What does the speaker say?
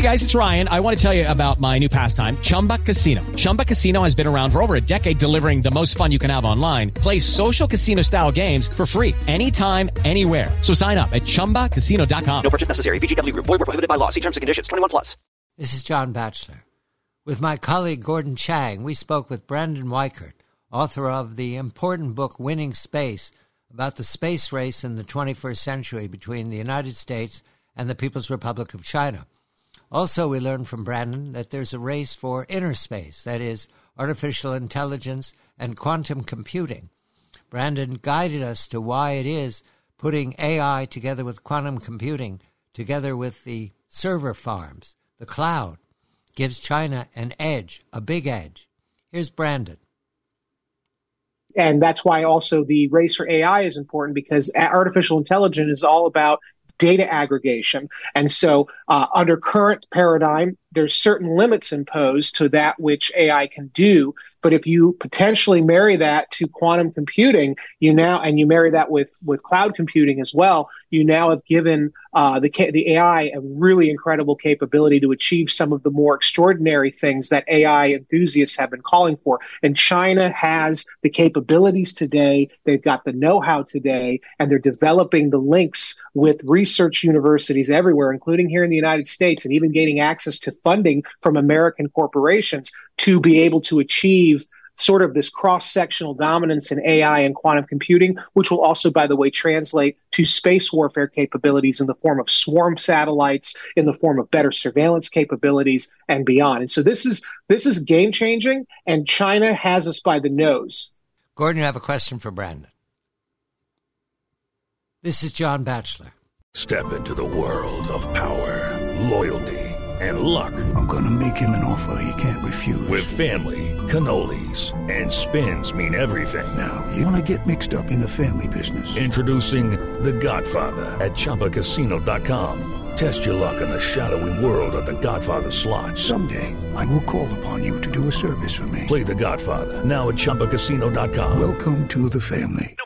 Hey guys, it's Ryan. I want to tell you about my new pastime, Chumba Casino. Chumba Casino has been around for over a decade, delivering the most fun you can have online. Play social casino-style games for free anytime, anywhere. So sign up at ChumbaCasino.com. No purchase necessary. VGW Group. Void where prohibited by law. See terms and conditions. 21+. This is John Batchelor. With my colleague Gordon Chang, we spoke with Brandon Weichert, author of the important book Winning Space, about the space race in the 21st century between the United States and the People's Republic of China. Also, we learned from Brandon that there's a race for inner space, that is, artificial intelligence and quantum computing. Brandon guided us to why it is putting AI together with quantum computing, together with the server farms, the cloud, gives China an edge, a big edge. Here's Brandon. And that's why also the race for AI is important, because artificial intelligence is all about data aggregation. And so under current paradigm, there's certain limits imposed to that which AI can do. But if you potentially marry that to quantum computing, you marry that with cloud computing as well, you now have given the AI a really incredible capability to achieve some of the more extraordinary things that AI enthusiasts have been calling for. And China has the capabilities today, they've got the know-how today, and they're developing the links with research universities everywhere, including here in the United States, and even gaining access to funding from American corporations to be able to achieve sort of this cross-sectional dominance in AI and quantum computing, which will also, by the way, translate to space warfare capabilities in the form of swarm satellites, in the form of better surveillance capabilities, and beyond. And so this is game-changing, and China has us by the nose. Gordon, you have a question for Brandon. This is John Batchelor. Step into the world of power, loyalty, and luck. I'm going to make him an offer he can't refuse. With family, cannolis, and spins mean everything. Now, you want to get mixed up in the family business. Introducing The Godfather at ChumbaCasino.com. Test your luck in the shadowy world of The Godfather slot. Someday, I will call upon you to do a service for me. Play The Godfather now at ChumbaCasino.com. Welcome to the family.